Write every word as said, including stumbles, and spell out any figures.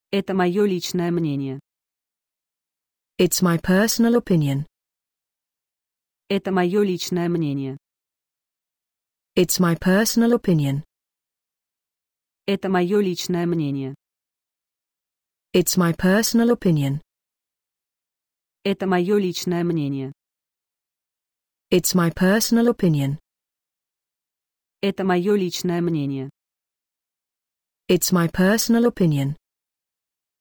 Это мое личное мнение. It's my personal opinion. Это мое личное мнение. It's my personal opinion. Это мое личное мнение. It's my personal opinion. Это мое личное мнение. It's my personal opinion. Это мое личное мнение. It's my personal opinion.